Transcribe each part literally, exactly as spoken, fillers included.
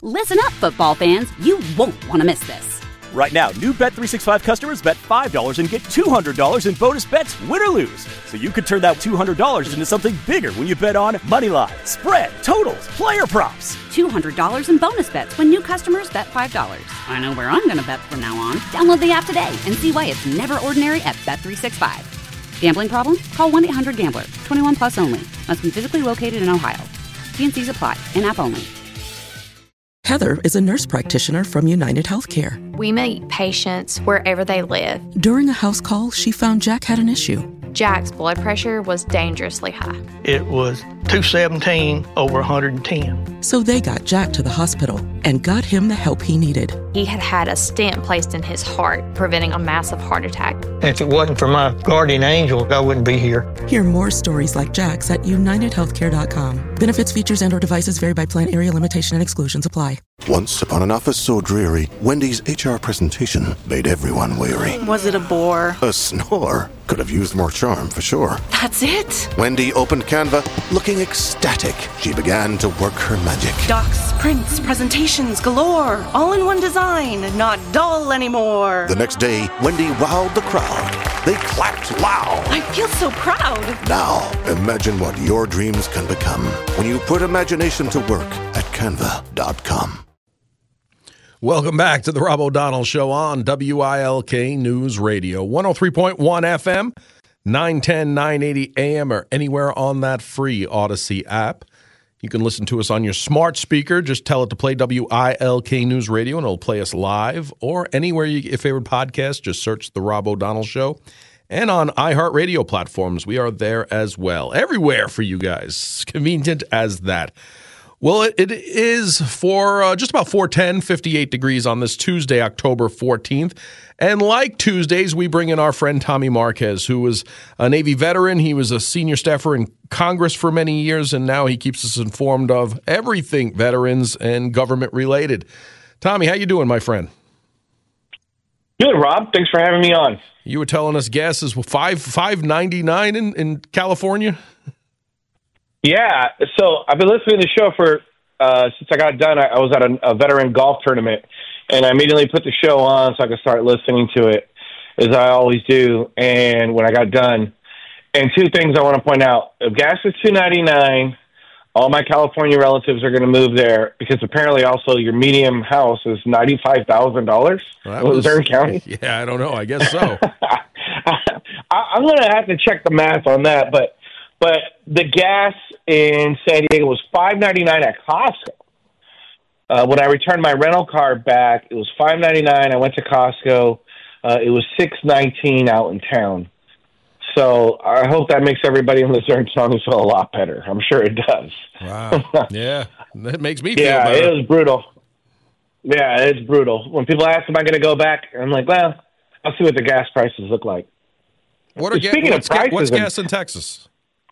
Listen up, football fans. You won't want to miss this. Right now, new Bet three sixty-five customers bet five dollars and get two hundred dollars in bonus bets, win or lose. So you could turn that two hundred dollars into something bigger when you bet on money line, spread, totals, player props. two hundred dollars in bonus bets when new customers bet five dollars. I know where I'm going to bet from now on. Download the app today and see why it's never ordinary at Bet three sixty-five. Gambling problem? Call one eight hundred gambler. twenty-one plus only. Must be physically located in Ohio. T and C's apply. In-app only. Heather is a nurse practitioner from United Healthcare. We meet patients wherever they live. During a house call, she found Jack had an issue. Jack's blood pressure was dangerously high. It was two seventeen over one hundred ten. So they got Jack to the hospital and got him the help he needed. He had had a stent placed in his heart, preventing a massive heart attack. If it wasn't for my guardian angel, I wouldn't be here. Hear more stories like Jack's at united healthcare dot com. Benefits, features, and or devices vary by plan, area, limitation, and exclusions apply. Once upon an office so dreary, Wendy's H R presentation made everyone weary. Was it a bore? A snore. Could have used more charm, for sure. That's it? Wendy opened Canva, looking ecstatic. She began to work her magic. Docs, prints, presentations galore. All in one design, not dull anymore. The next day, Wendy wowed the crowd. They clapped loud. I feel so proud. Now, imagine what your dreams can become when you put imagination to work at canva dot com. Welcome back to the Rob O'Donnell Show on W I L K News Radio, one oh three point one F M, nine ten, nine eighty A M, or anywhere on that free Odyssey app. You can listen to us on your smart speaker. Just tell it to play W I L K News Radio, and it'll play us live. Or anywhere you get your favorite podcast, just search The Rob O'Donnell Show. And on iHeartRadio platforms, we are there as well. Everywhere for you guys. Convenient as that. Well, it, it is for uh, just about four ten, fifty-eight degrees on this Tuesday, October fourteenth. And like Tuesdays, we bring in our friend Tommy Marquez, who was a Navy veteran. He was a senior staffer in Congress for many years, and now he keeps us informed of everything veterans and government related. Tommy, how you doing, my friend? Good, Rob. Thanks for having me on. You were telling us gas is five five ninety nine in, in California. Yeah, so I've been listening to the show for uh, since I got done. I, I was at a, a veteran golf tournament, and I immediately put the show on so I could start listening to it, as I always do. And when I got done, and two things I want to point out: if gas is two ninety nine, all my California relatives are going to move there because apparently also your medium house is ninety five thousand dollars in Luzerne County. Yeah, I don't know. I guess so. I, I'm going to have to check the math on that, but. But the gas in San Diego was five ninety-nine at Costco. Uh, when I returned my rental car back, it was five ninety-nine. I went to Costco. Uh, it was six nineteen out in town. So I hope that makes everybody in Luzerne County feel a lot better. I'm sure it does. Wow. Yeah, that makes me feel yeah, better. Yeah, it was brutal. Yeah, it's brutal. When people ask, am I going to go back? I'm like, well, I'll see what the gas prices look like. What are Speaking ga- of prices, what's gas in Texas?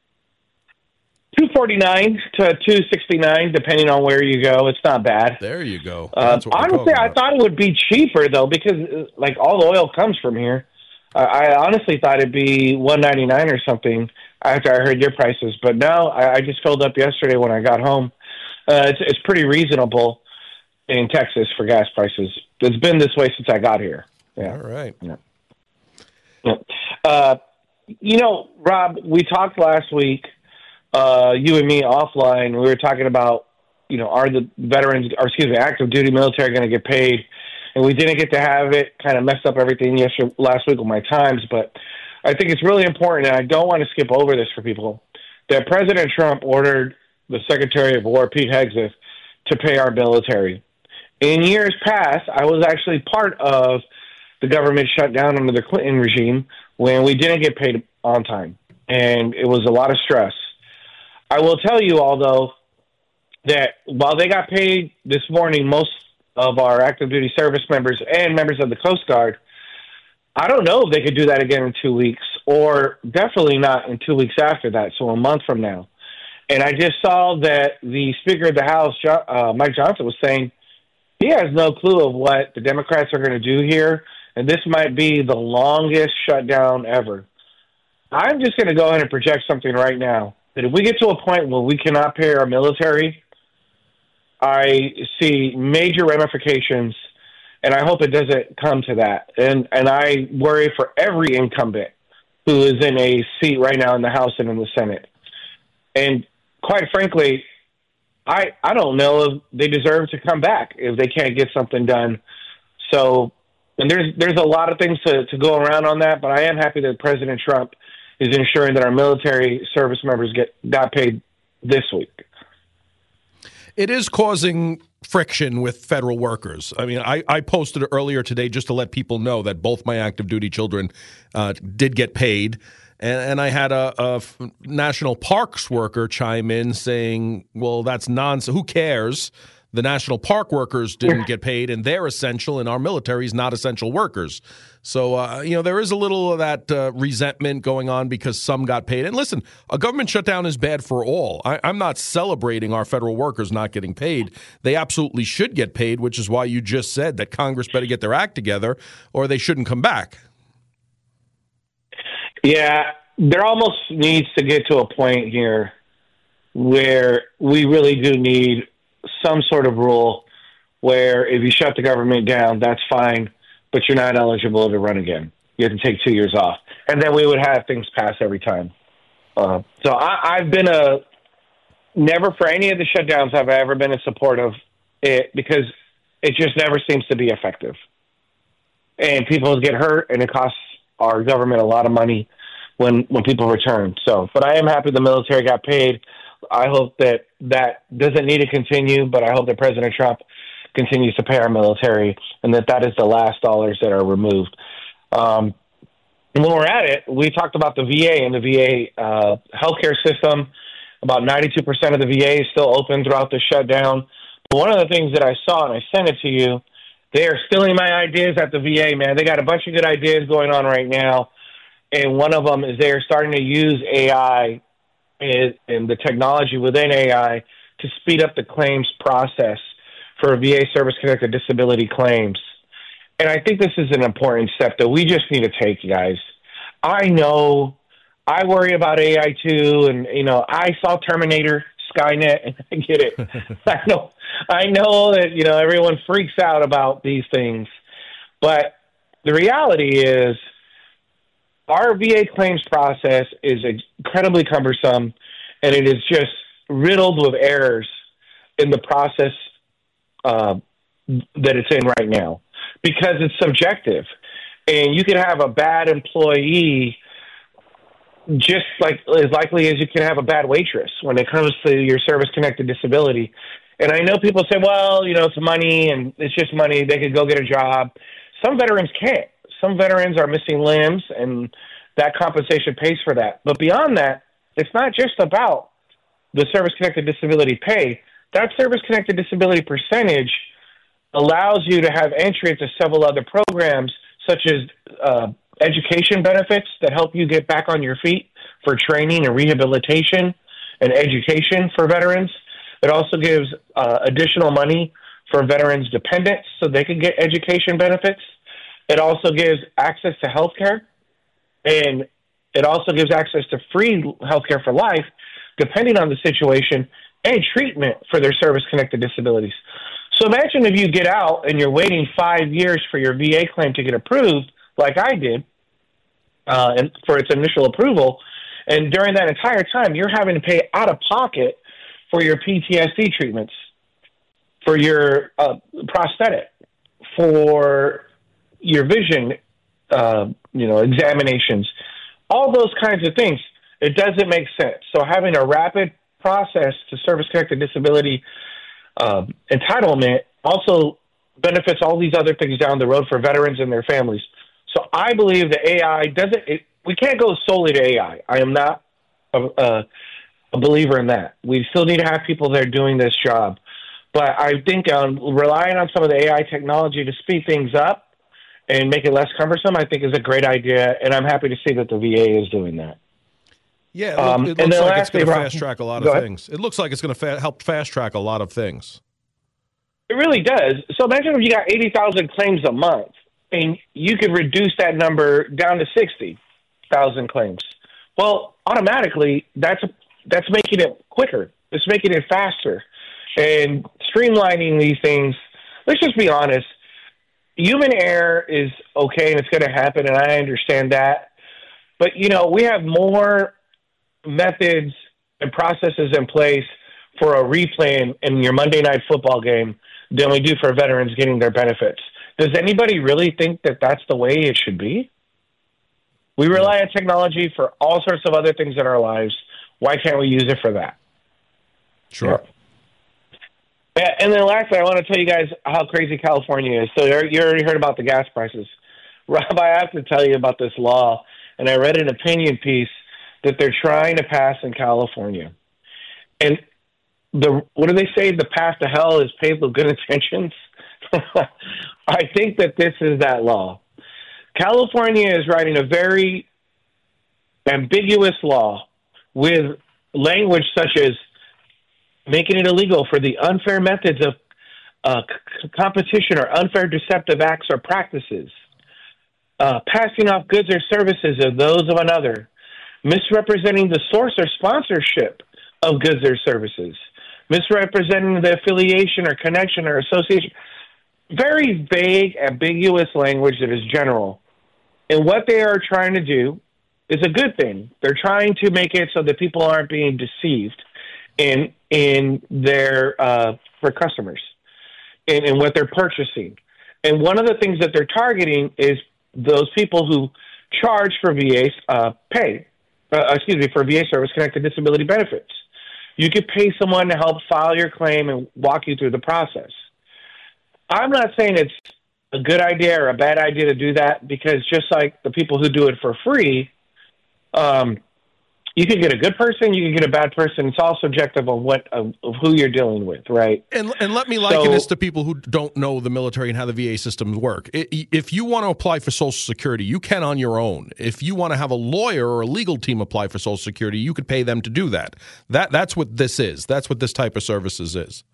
two forty-nine to two sixty-nine, depending on where you go. It's not bad. There you go. Uh, honestly, I thought it would be cheaper, though, because, like, all the oil comes from here. Uh, I honestly thought it'd be one ninety-nine or something after I heard your prices. But no, I, I just filled up yesterday when I got home. Uh, it's, it's pretty reasonable in Texas for gas prices. It's been this way since I got here. Yeah. All right. Yeah. Yeah. Uh, you know, Rob, we talked last week, uh, you and me offline. We were talking about, you know, are the veterans, or excuse me, active duty military going to get paid? And we didn't get to have it. Kind of messed up everything yesterday, last week with my times. But I think it's really important, and I don't want to skip over this for people, that President Trump ordered the Secretary of War, Pete Hegseth, to pay our military. In years past, I was actually part of the government shutdown under the Clinton regime when we didn't get paid on time. And it was a lot of stress. I will tell you, although, that while they got paid this morning, most of our active duty service members and members of the Coast Guard, I don't know if they could do that again in two weeks, or definitely not in two weeks after that, so a month from now. And I just saw that the Speaker of the House, uh, Mike Johnson, was saying he has no clue of what the Democrats are going to do here, and this might be the longest shutdown ever. I'm just going to go ahead and project something right now, that if we get to a point where we cannot pay our military, I see major ramifications, and I hope it doesn't come to that. And and I worry for every incumbent who is in a seat right now in the House and in the Senate. And quite frankly, I I don't know if they deserve to come back if they can't get something done. So, and there's there's a lot of things to, to go around on that, but I am happy that President Trump is ensuring that our military service members get got paid this week. It is causing friction with federal workers. I mean, I, I posted earlier today just to let people know that both my active duty children uh, did get paid. And, and I had a, a national parks worker chime in saying, well, that's nonsense. Who cares? The national park workers didn't get paid, and they're essential, and our military is not essential workers. So, uh, you know, there is a little of that uh, resentment going on because some got paid. And listen, a government shutdown is bad for all. I, I'm not celebrating our federal workers not getting paid. They absolutely should get paid, which is why you just said that Congress better get their act together or they shouldn't come back. Yeah, there almost needs to get to a point here where we really do need some sort of rule where if you shut the government down, that's fine, but you're not eligible to run again. You have to take two years off. And then we would have things pass every time. Uh, so I, I've been a never for any of the shutdowns have I ever been in support of it because it just never seems to be effective. And people get hurt, and it costs our government a lot of money when, when people return. So, but I am happy the military got paid. I hope that that doesn't need to continue, but I hope that President Trump continues to pay our military and that that is the last dollars that are removed. Um, and when we're at it, we talked about the V A and the V A uh, healthcare system. About ninety-two percent of the V A is still open throughout the shutdown. But one of the things that I saw, and I sent it to you, they are stealing my ideas at the V A, man. They got a bunch of good ideas going on right now. And one of them is they are starting to use A I and the technology within A I to speed up the claims process for V A service-connected disability claims. And I think this is an important step that we just need to take, guys. I know I worry about A I too, and, you know, I saw Terminator, Skynet, and I get it. I know, I know that, you know, everyone freaks out about these things. But the reality is, our V A claims process is incredibly cumbersome, and it is just riddled with errors in the process uh, that it's in right now because it's subjective. And you can have a bad employee just like as likely as you can have a bad waitress when it comes to your service-connected disability. And I know people say, well, you know, it's money and it's just money. They could go get a job. Some veterans can't. Some veterans are missing limbs, and that compensation pays for that. But beyond that, it's not just about the service-connected disability pay. That service-connected disability percentage allows you to have entry into several other programs, such as uh, education benefits that help you get back on your feet for training and rehabilitation and education for veterans. It also gives uh, additional money for veterans' dependents so they can get education benefits. It also gives access to health care, and it also gives access to free health care for life, depending on the situation, and treatment for their service-connected disabilities. So imagine if you get out and you're waiting five years for your V A claim to get approved, like I did, uh, and for its initial approval, and during that entire time, you're having to pay out of pocket for your P T S D treatments, for your uh, prosthetic, for your vision, uh, you know, examinations, all those kinds of things. It doesn't make sense. So having a rapid process to service-connected disability uh, entitlement also benefits all these other things down the road for veterans and their families. So I believe the A I doesn't. It, we can't go solely to A I. I am not a, a, a believer in that. We still need to have people that are doing this job. But I think um, relying on some of the A I technology to speed things up and make it less cumbersome, I think is a great idea, and I'm happy to see that the V A is doing that. Yeah, it, look, um, it looks like it's going to fast track a lot of things. It looks like it's going to fa- help fast track a lot of things. It really does. So imagine if you got eighty thousand claims a month, and you could reduce that number down to sixty thousand claims. Well, automatically, that's that's making it quicker. It's making it faster. and streamlining these things. Let's just be honest. Human error is okay, and it's going to happen, and I understand that. But, you know, we have more methods and processes in place for a replay in, in your Monday Night Football game than we do for veterans getting their benefits. Does anybody really think that that's the way it should be? We rely on technology for all sorts of other things in our lives. Why can't we use it for that? Sure. Yeah. And then lastly, I want to tell you guys how crazy California is. So you already heard about the gas prices. Rob, I have to tell you about this law, and I read an opinion piece that they're trying to pass in California. And the what do they say? The path to hell is paved with good intentions. I think that this is that law. California is writing a very ambiguous law with language such as making it illegal for the unfair methods of uh, c- competition or unfair deceptive acts or practices, uh, passing off goods or services of those of another, misrepresenting the source or sponsorship of goods or services, misrepresenting the affiliation or connection or association. Very vague, ambiguous language that is general. And what they are trying to do is a good thing. They're trying to make it so that people aren't being deceived in in their uh, for customers in, in what they're purchasing. And one of the things that they're targeting is those people who charge for V A uh, pay, uh, excuse me, for V A service-connected disability benefits. You could pay someone to help file your claim and walk you through the process. I'm not saying it's a good idea or a bad idea to do that, because just like the people who do it for free, um, you can get a good person, you can get a bad person. It's all subjective of what of, of who you're dealing with, right? And and let me liken so, this to people who don't know the military and how the V A systems work. If you want to apply for Social Security, you can on your own. If you want to have a lawyer or a legal team apply for Social Security, you could pay them to do that. That that's what this is. That's what this type of services is.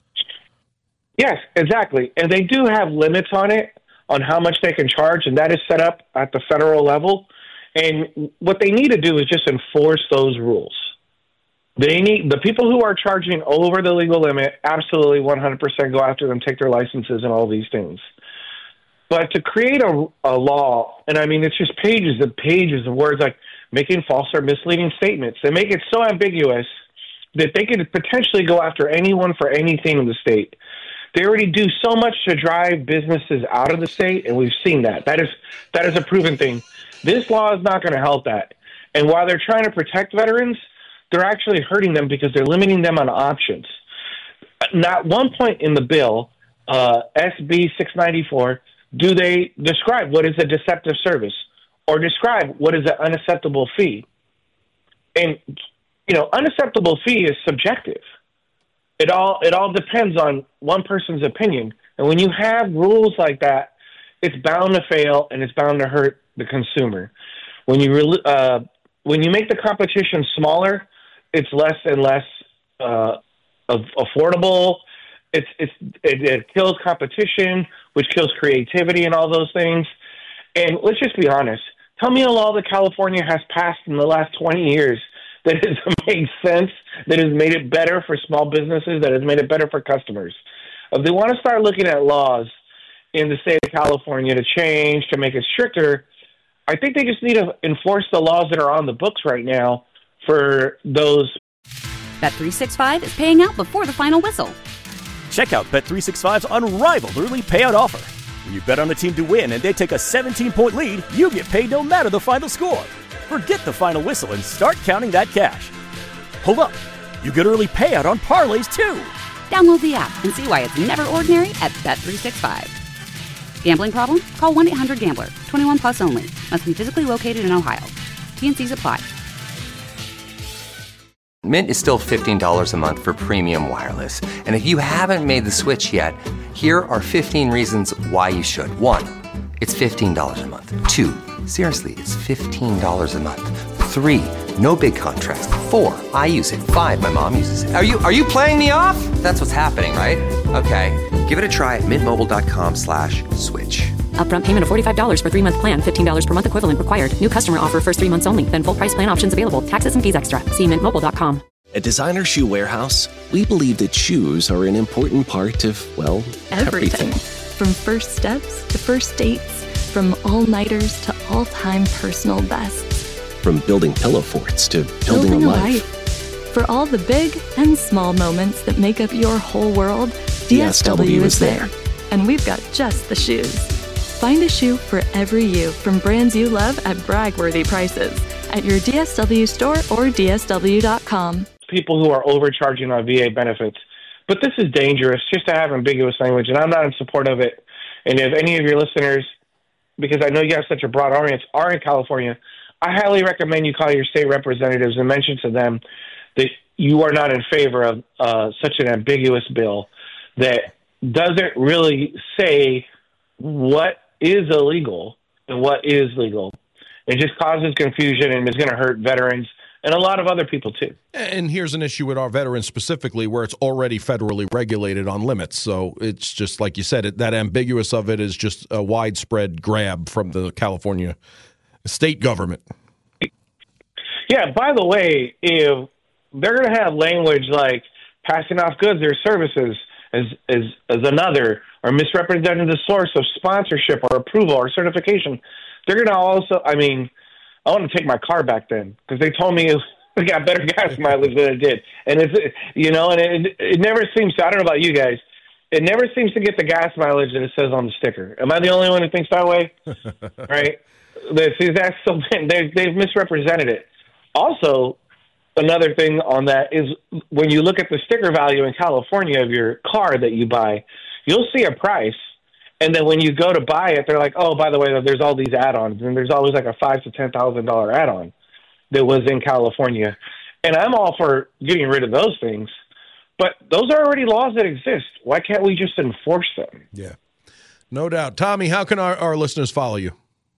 Yes, exactly. And they do have limits on it, on how much they can charge, and that is set up at the federal level. And what they need to do is just enforce those rules. They need the people who are charging over the legal limit, absolutely one hundred percent go after them, take their licenses and all these things. But to create a, a law, and I mean, it's just pages and pages of words like making false or misleading statements. They make it so ambiguous that they could potentially go after anyone for anything in the state. They already do so much to drive businesses out of the state, and we've seen that. That is that is a proven thing. This law is not going to help that. And while they're trying to protect veterans, they're actually hurting them because they're limiting them on options. Not one point in the bill, uh, S B six ninety-four, do they describe what is a deceptive service or describe what is an unacceptable fee. And, you know, unacceptable fee is subjective. It all it all depends on one person's opinion. And when you have rules like that, it's bound to fail and it's bound to hurt the consumer. When you re- uh, when you make the competition smaller, it's less and less uh, of affordable. It's it's it, it kills competition, which kills creativity and all those things. And let's just be honest. Tell me a law that California has passed in the last twenty years that has made sense, that has made it better for small businesses, that has made it better for customers. If they want to start looking at laws in the state of California to change, to make it stricter, I think they just need to enforce the laws that are on the books right now for those. Bet three sixty-five is paying out before the final whistle. Check out Bet three sixty-five's unrivaled early payout offer. When you bet on a team to win and they take a seventeen-point lead, you get paid no matter the final score. Forget the final whistle and start counting that cash. Hold up. You get early payout on parlays, too. Download the app and see why it's never ordinary at Bet three sixty-five. Gambling problem? Call one eight hundred gambler. twenty-one plus only. Must be physically located in Ohio. T and C's apply. Mint is still fifteen dollars a month for premium wireless. And if you haven't made the switch yet, here are fifteen reasons why you should. One, it's fifteen dollars a month. Two, seriously, it's fifteen dollars a month. Three, no big contrast. Four, I use it. Five, my mom uses it. Are you are you playing me off? That's what's happening, right? Okay, give it a try at mintmobile.com slash switch. Upfront payment of forty-five dollars for three-month plan. fifteen dollars per month equivalent required. New customer offer first three months only. Then full price plan options available. Taxes and fees extra. See mint mobile dot com. At Designer Shoe Warehouse, we believe that shoes are an important part of, well, everything. everything. From first steps to first dates, from all-nighters to all-time personal bests. From building pillow forts to building, building a, a life. life. For all the big and small moments that make up your whole world, D S W is there. And we've got just the shoes. Find a shoe for every you from brands you love at brag-worthy prices at your D S W store or D S W dot com. People who are overcharging on V A benefits. But this is dangerous just to have ambiguous language, and I'm not in support of it. And if any of your listeners, because I know you have such a broad audience, are in California, I highly recommend you call your state representatives and mention to them that you are not in favor of uh, such an ambiguous bill that doesn't really say what is illegal and what is legal. It just causes confusion and is going to hurt veterans and a lot of other people, too. And here's an issue with our veterans specifically where it's already federally regulated on limits. So it's just, like you said, it, that ambiguous of it is just a widespread grab from the California state government. Yeah, by the way, if they're going to have language like passing off goods or services as, as, as another, or misrepresenting the source of sponsorship or approval or certification, they're going to also, I mean, I want to take my car back then because they told me it got better gas mileage than it did. And it's, you know, and it, it never seems to, I don't know about you guys, it never seems to get the gas mileage that it says on the sticker. Am I the only one who thinks that way? Right? See, that's something, they, they've misrepresented it. Also, another thing on that is when you look at the sticker value in California of your car that you buy, you'll see a price. And then when you go to buy it, they're like, oh, by the way, there's all these add-ons. And there's always like a five thousand to ten thousand dollars add-on that was in California. And I'm all for getting rid of those things. But those are already laws that exist. Why can't we just enforce them? Yeah, no doubt. Tommy, how can our, our listeners follow you?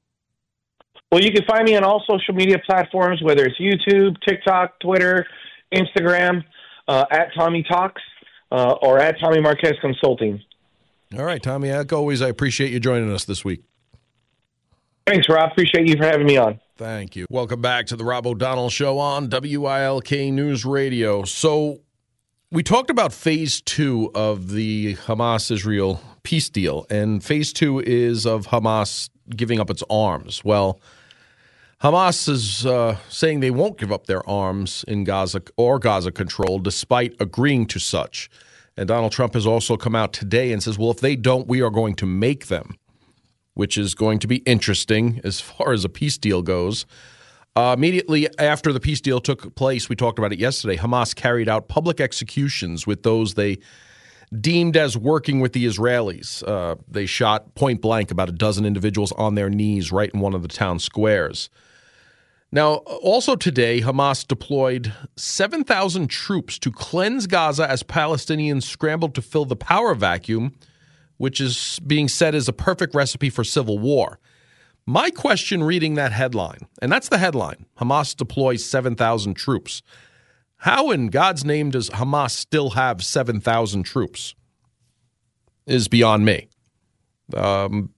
Well, you can find me on all social media platforms, whether it's YouTube, TikTok, Twitter, Instagram, uh, at Tommy Talks, uh, or at Tommy Marquez Consulting. All right, Tommy, like always, I appreciate you joining us this week. Thanks, Rob. Appreciate you for having me on. Thank you. Welcome back to the Rob O'Donnell Show on W I L K News Radio. So we talked about phase two of the Hamas-Israel peace deal, and phase two is of Hamas giving up its arms. Well, Hamas is uh, saying they won't give up their arms in Gaza or Gaza control despite agreeing to such. And Donald Trump has also come out today and says, well, if they don't, we are going to make them, which is going to be interesting as far as a peace deal goes. Uh, immediately after the peace deal took place, we talked about it yesterday, Hamas carried out public executions with those they deemed as working with the Israelis. Uh, they shot point blank about a dozen individuals on their knees right in one of the town squares. Now, also today, Hamas deployed seven thousand troops to cleanse Gaza as Palestinians scrambled to fill the power vacuum, which is being said is a perfect recipe for civil war. My question reading that headline, and that's the headline, Hamas deploys seven thousand troops. How in God's name does Hamas still have seven thousand troops? Is beyond me. Um,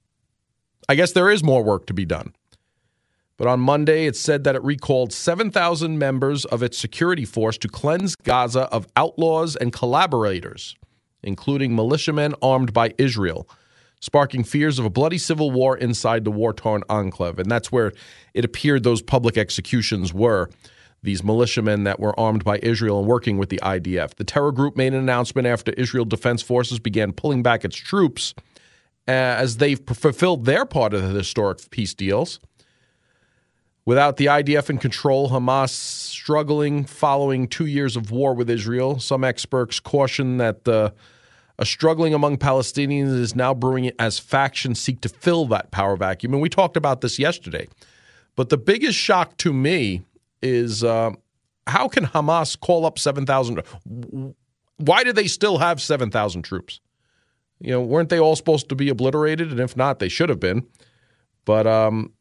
I guess there is more work to be done. But on Monday, it said that it recalled seven thousand members of its security force to cleanse Gaza of outlaws and collaborators, including militiamen armed by Israel, sparking fears of a bloody civil war inside the war-torn enclave. And that's where it appeared those public executions were, these militiamen that were armed by Israel and working with the I D F. The terror group made an announcement after Israel Defense Forces began pulling back its troops as they've fulfilled their part of the historic peace deals. Without the I D F in control, Hamas struggling following two years of war with Israel. Some experts caution that the, a struggling among Palestinians is now brewing as factions seek to fill that power vacuum. And we talked about this yesterday. But the biggest shock to me is uh, how can Hamas call up seven thousand? Why do they still have seven thousand troops? You know, weren't they all supposed to be obliterated? And if not, they should have been. But um,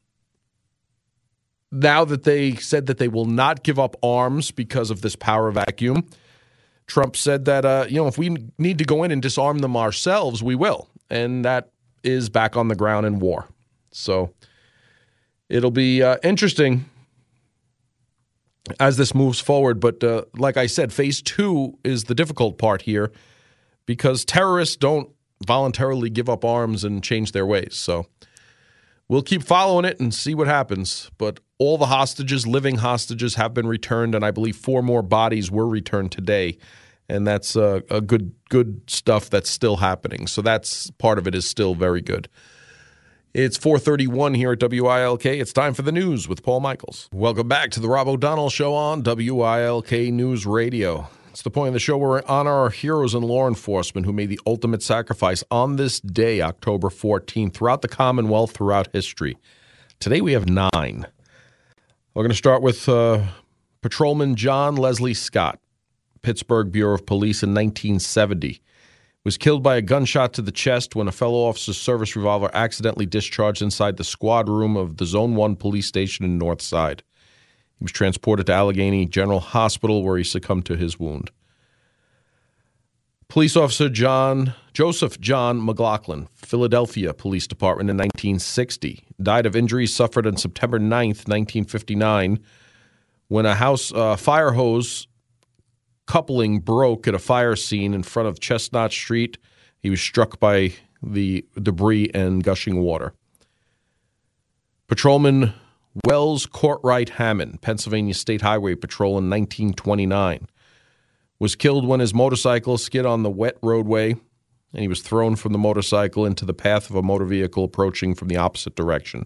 now that they said that they will not give up arms because of this power vacuum, Trump said that, uh, you know, if we need to go in and disarm them ourselves, we will. And that is back on the ground in war. So it'll be uh, interesting as this moves forward. But uh, like I said, phase two is the difficult part here because terrorists don't voluntarily give up arms and change their ways. So we'll keep following it and see what happens. But all the hostages, living hostages, have been returned, and I believe four more bodies were returned today. And that's uh, a good good stuff that's still happening. So that's part of it is still very good. It's four thirty-one here at W I L K. It's time for the news with Paul Michaels. Welcome back to the Rob O'Donnell Show on W I L K News Radio. It's the point of the show where we honor our heroes in law enforcement who made the ultimate sacrifice on this day, October fourteenth, throughout the Commonwealth, throughout history. Today we have nine. We're going to start with uh, Patrolman John Leslie Scott, Pittsburgh Bureau of Police in nineteen seventy. Was killed by a gunshot to the chest when a fellow officer's service revolver accidentally discharged inside the squad room of the Zone one police station in North Side. He was transported to Allegheny General Hospital where he succumbed to his wound. Police Officer John Joseph John McLaughlin, Philadelphia Police Department in nineteen sixty, died of injuries suffered on September ninth, nineteen fifty-nine, when a house uh, fire hose coupling broke at a fire scene in front of Chestnut Street. He was struck by the debris and gushing water. Patrolman Wells Courtright Hammond, Pennsylvania State Highway Patrol in nineteen twenty-nine, was killed when his motorcycle skid on the wet roadway and he was thrown from the motorcycle into the path of a motor vehicle approaching from the opposite direction.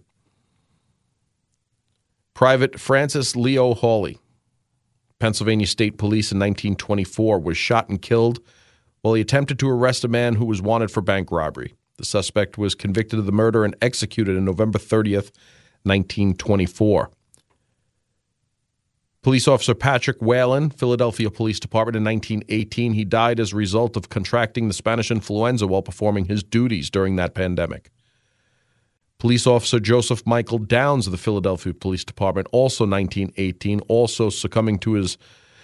Private Francis Leo Hawley, Pennsylvania State Police in nineteen twenty-four, was shot and killed while he attempted to arrest a man who was wanted for bank robbery. The suspect was convicted of the murder and executed on November thirtieth, nineteen twenty-four. Police Officer Patrick Whalen, Philadelphia Police Department in nineteen eighteen. He died as a result of contracting the Spanish influenza while performing his duties during that pandemic. Police Officer Joseph Michael Downs of the Philadelphia Police Department, also nineteen eighteen, also succumbing to his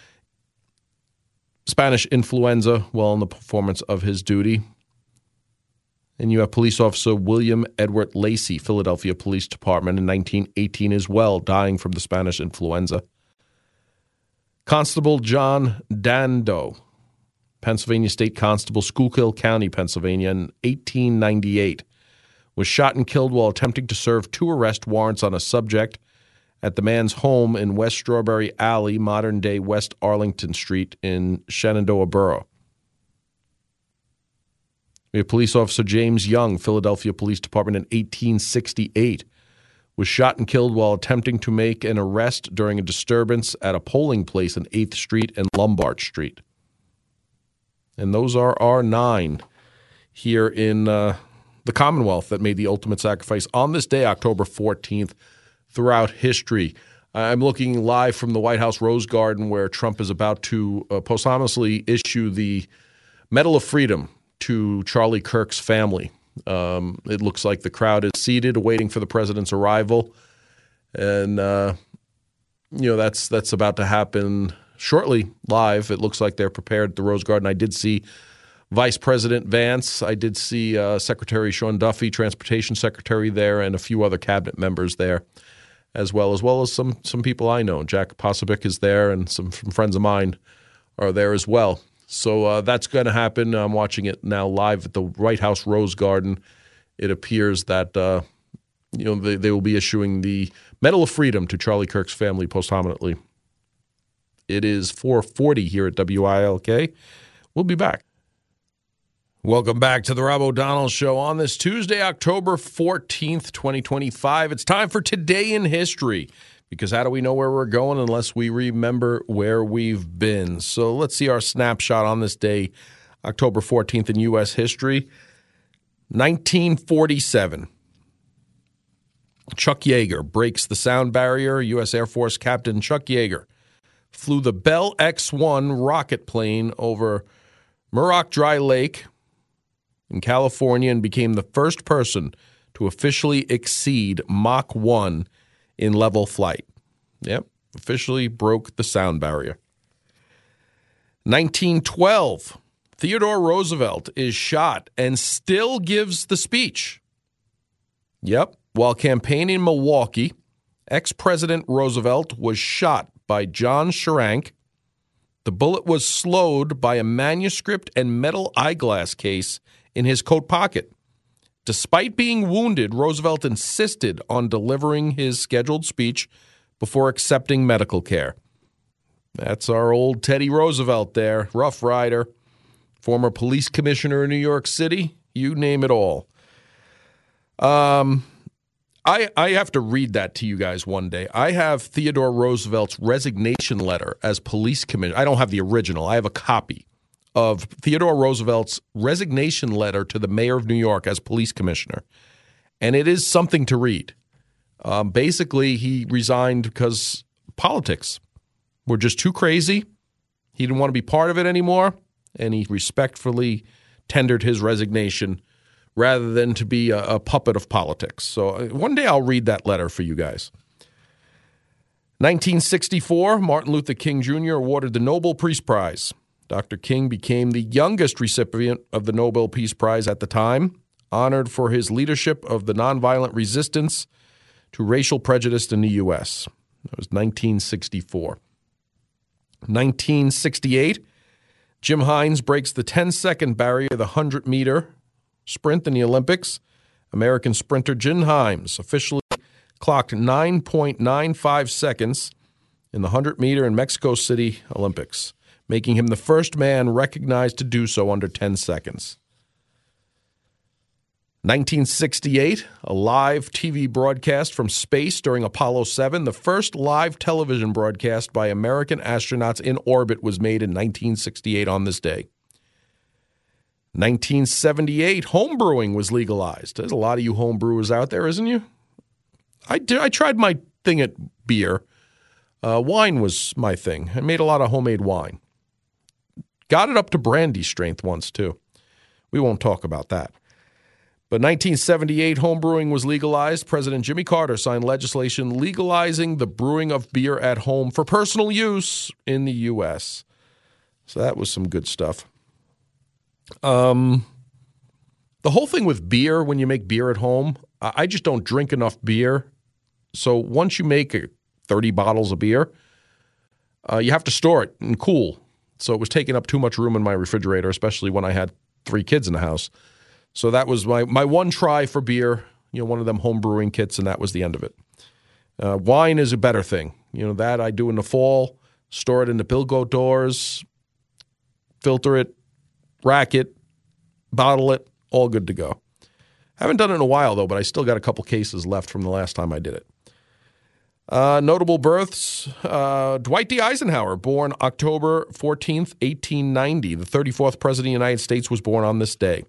Spanish influenza while in the performance of his duty. And you have Police Officer William Edward Lacey, Philadelphia Police Department in nineteen eighteen as well, dying from the Spanish influenza. Constable John Dando, Pennsylvania State Constable, Schuylkill County, Pennsylvania in eighteen ninety-eight. Was shot and killed while attempting to serve two arrest warrants on a subject at the man's home in West Strawberry Alley, modern-day West Arlington Street in Shenandoah Borough. We have Police Officer James Young, Philadelphia Police Department in eighteen sixty-eight, was shot and killed while attempting to make an arrest during a disturbance at a polling place on eighth Street and Lombard Street. And those are our nine here in uh, the Commonwealth that made the ultimate sacrifice on this day, October fourteenth, throughout history. I'm looking live from the White House Rose Garden where Trump is about to uh, posthumously issue the Medal of Freedom to Charlie Kirk's family. Um, it looks like the crowd is seated, waiting for the president's arrival, and uh, you know that's that's about to happen shortly. Live, it looks like they're prepared at the Rose Garden. I did see Vice President Vance. I did see uh, Secretary Sean Duffy, Transportation Secretary, there, and a few other cabinet members there, as well as well as some some people I know. Jack Posobiec is there, and some, some friends of mine are there as well. So uh, that's going to happen. I'm watching it now live at the White House Rose Garden. It appears that uh, you know they, they will be issuing the Medal of Freedom to Charlie Kirk's family posthumously. It is four forty here at W I L K. We'll be back. Welcome back to the Rob O'Donnell Show on this Tuesday, October fourteenth, twenty twenty-five. It's time for Today in History. Because how do we know where we're going unless we remember where we've been? So let's see our snapshot on this day, October fourteenth in U S history. nineteen forty-seven. Chuck Yeager breaks the sound barrier. U S Air Force Captain Chuck Yeager flew the Bell X one rocket plane over Muroc Dry Lake in California and became the first person to officially exceed Mach one in level flight. Yep, officially broke the sound barrier. nineteen twelve, Theodore Roosevelt is shot and still gives the speech. Yep, while campaigning in Milwaukee, ex-President Roosevelt was shot by John Schrank. The bullet was slowed by a manuscript and metal eyeglass case in his coat pocket. Despite being wounded, Roosevelt insisted on delivering his scheduled speech before accepting medical care. That's our old Teddy Roosevelt there, Rough Rider, former police commissioner in New York City, you name it all. Um, I I have to read that to you guys one day. I have Theodore Roosevelt's resignation letter as police commissioner. I don't have the original. I have a copy of Theodore Roosevelt's resignation letter to the mayor of New York as police commissioner. And it is something to read. Um, basically, he resigned because politics were just too crazy. He didn't want to be part of it anymore, and he respectfully tendered his resignation rather than to be a, a puppet of politics. So one day I'll read that letter for you guys. nineteen sixty-four, Martin Luther King Junior awarded the Nobel Peace Prize. Doctor King became the youngest recipient of the Nobel Peace Prize at the time, honored for his leadership of the nonviolent resistance to racial prejudice in the U S That was nineteen sixty-four. nineteen sixty-eight, Jim Hines breaks the ten-second barrier of the one hundred meter sprint in the Olympics. American sprinter Jim Hines officially clocked nine point nine five seconds in the one hundred meter in Mexico City Olympics, making him the first man recognized to do so under ten seconds. nineteen sixty-eight, a live T V broadcast from space during Apollo seven. The first live television broadcast by American astronauts in orbit was made in nineteen sixty-eight on this day. nineteen seventy-eight, homebrewing was legalized. There's a lot of you homebrewers out there, isn't you? I, did, I tried my thing at beer. Uh, wine was my thing. I made a lot of homemade wine. Got it up to brandy strength once, too. We won't talk about that. But nineteen seventy-eight, homebrewing was legalized. President Jimmy Carter signed legislation legalizing the brewing of beer at home for personal use in the U S So that was some good stuff. Um, the whole thing with beer, when you make beer at home, I just don't drink enough beer. So once you make thirty bottles of beer, uh, you have to store it and cool. So it was taking up too much room in my refrigerator, especially when I had three kids in the house. So that was my, my one try for beer, you know, one of them home brewing kits, and that was the end of it. Uh, wine is a better thing. You know, that I do in the fall, store it in the Bilgo doors, filter it, rack it, bottle it, all good to go. Haven't done it in a while, though, but I still got a couple cases left from the last time I did it. Uh, notable births, uh, Dwight D. Eisenhower, born October fourteenth, eighteen ninety. The thirty-fourth President of the United States was born on this day.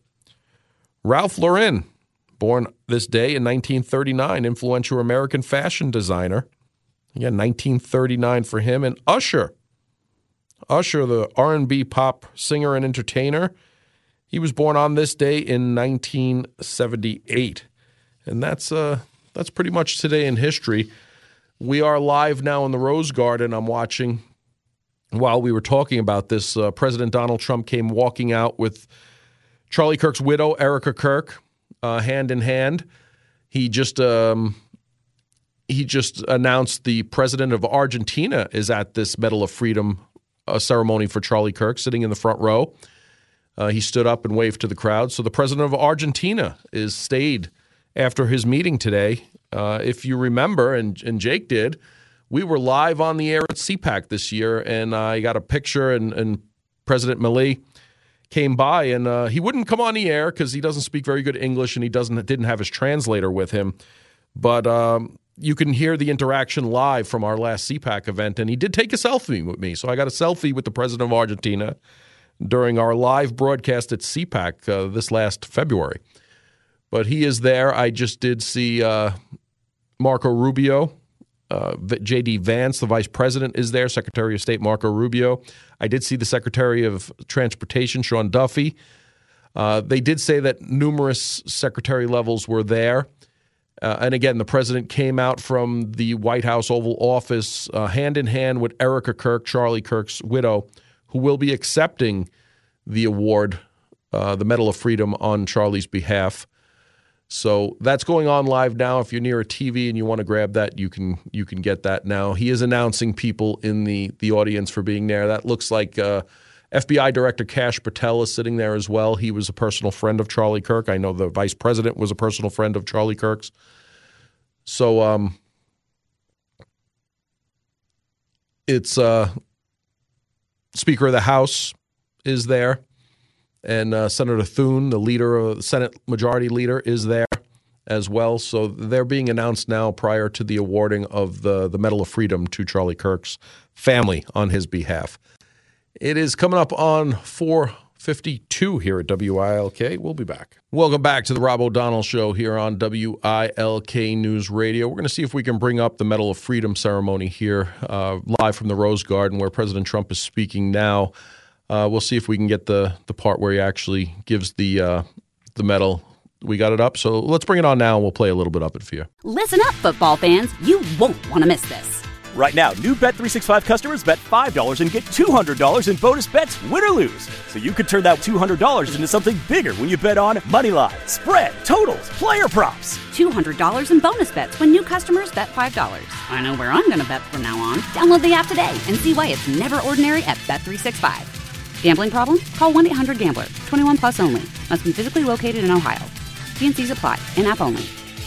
Ralph Lauren, born this day in nineteen thirty-nine, influential American fashion designer. Again, nineteen thirty-nine for him. And Usher, Usher, the R and B pop singer and entertainer, he was born on this day in nineteen seventy-eight. And that's uh, that's pretty much today in history. We are live now in the Rose Garden. I'm watching. While we were talking about this, uh, President Donald Trump came walking out with Charlie Kirk's widow, Erica Kirk, uh, hand in hand. He just um, he just announced the president of Argentina is at this Medal of Freedom uh, ceremony for Charlie Kirk, sitting in the front row. Uh, he stood up and waved to the crowd. So the president of Argentina is stayed after his meeting today. Uh, if you remember, and, and Jake did, we were live on the air at C PAC this year, and I got a picture, and, and President Milei came by, and uh, he wouldn't come on the air because he doesn't speak very good English, and he doesn't didn't have his translator with him. But um, you can hear the interaction live from our last C PAC event, and he did take a selfie with me. So I got a selfie with the president of Argentina during our live broadcast at C PAC uh, this last February. But he is there. I just did see uh, Marco Rubio. Uh, J D Vance, the vice president, is there. Secretary of State Marco Rubio. I did see the Secretary of Transportation, Sean Duffy. Uh, they did say that numerous secretary levels were there. Uh, and again, the president came out from the White House Oval Office uh, hand in hand with Erica Kirk, Charlie Kirk's widow, who will be accepting the award, uh, the Medal of Freedom, on Charlie's behalf. So that's going on live now. If you're near a T V and you want to grab that, you can you can get that now. He is announcing people in the, the audience for being there. That looks like uh, F B I Director Kash Patel is sitting there as well. He was a personal friend of Charlie Kirk. I know the Vice President was a personal friend of Charlie Kirk's. So um, it's uh, Speaker of the House is there. And uh, Senator Thune, the leader of the Senate Majority Leader, is there as well. So they're being announced now prior to the awarding of the, the Medal of Freedom to Charlie Kirk's family on his behalf. It is coming up on four fifty-two here at W I L K. We'll be back. Welcome back to the Rob O'Donnell Show here on W I L K News Radio. We're going to see if we can bring up the Medal of Freedom ceremony here uh, live from the Rose Garden where President Trump is speaking now. Uh, we'll see if we can get the the part where he actually gives the uh, the medal. We got it up, so let's bring it on now, and we'll play a little bit of it for you. Listen up, football fans. You won't want to miss this. Right now, new Bet three sixty-five customers bet five dollars and get two hundred dollars in bonus bets, win or lose. So you could turn that two hundred dollars into something bigger when you bet on moneyline, spread, totals, player props. two hundred dollars in bonus bets when new customers bet five dollars. I know where I'm going to bet from now on. Download the app today and see why it's never ordinary at Bet three sixty-five. Gambling problem? Call one eight hundred gambler. twenty-one plus only. Must be physically located in Ohio. T and C's apply. In-app only.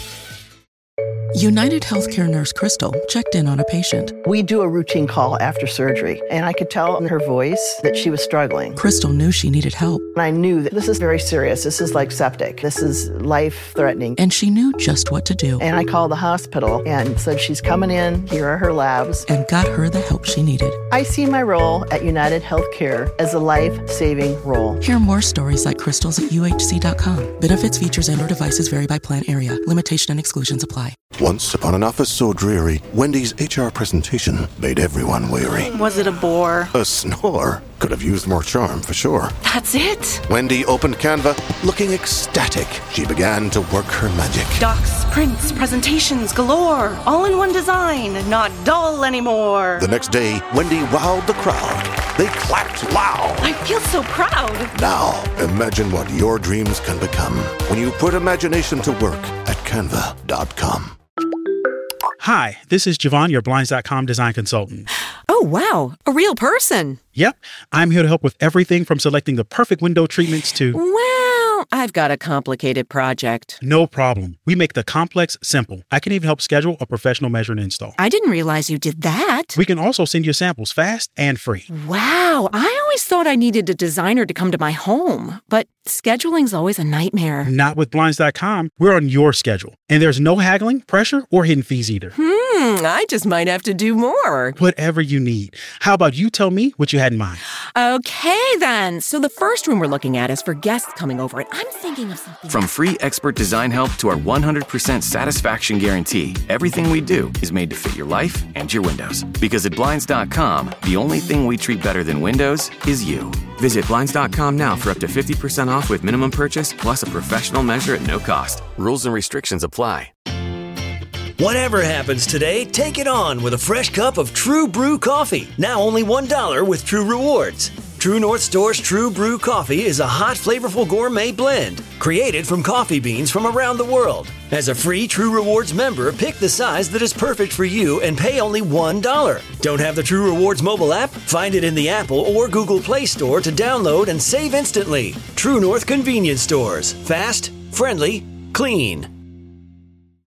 United Healthcare nurse Crystal checked in on a patient. We do a routine call after surgery, and I could tell in her voice that she was struggling. Crystal knew she needed help. And I knew that this is very serious. This is like septic. This is life-threatening. And she knew just what to do. And I called the hospital and said, she's coming in. Here are her labs. And got her the help she needed. I see my role at United Healthcare as a life-saving role. Hear more stories like Crystal's at U H C dot com. Benefits, features, and or devices vary by plan area. Limitation and exclusions apply. Once upon an office so dreary, Wendy's H R presentation made everyone weary. Was it a bore? A snore. Could have used more charm, for sure. That's it? Wendy opened Canva, looking ecstatic. She began to work her magic. Docs, prints, presentations galore. All in one design, not dull anymore. The next day, Wendy wowed the crowd. They clapped loud. I feel so proud. Now, imagine what your dreams can become when you put imagination to work at canva dot com. Hi, this is Javon, your Blinds dot com design consultant. Oh, wow. A real person. Yep. I'm here to help with everything from selecting the perfect window treatments to... Well, I've got a complicated project. No problem. We make the complex simple. I can even help schedule a professional measure and install. I didn't realize you did that. We can also send you samples fast and free. Wow. I always thought I needed a designer to come to my home, but scheduling's always a nightmare. Not with Blinds dot com. We're on your schedule. And there's no haggling, pressure, or hidden fees either. Hmm, I just might have to do more. Whatever you need. How about you tell me what you had in mind? Okay, then. So the first room we're looking at is for guests coming over, and I'm thinking of something... From free expert design help to our one hundred percent satisfaction guarantee, everything we do is made to fit your life and your windows. Because at Blinds dot com, the only thing we treat better than windows is you. Visit Blinds dot com now for up to fifty percent off with minimum purchase, plus a professional measure at no cost. Rules and restrictions apply. Whatever happens today, take it on with a fresh cup of True Brew coffee. Now only one dollar with True Rewards. True North Store's True Brew coffee is a hot, flavorful gourmet blend created from coffee beans from around the world. As a free True Rewards member, pick the size that is perfect for you and pay only one dollar. Don't have the True Rewards mobile app? Find it in the Apple or Google Play Store to download and save instantly. True North Convenience Stores. Fast, friendly, clean.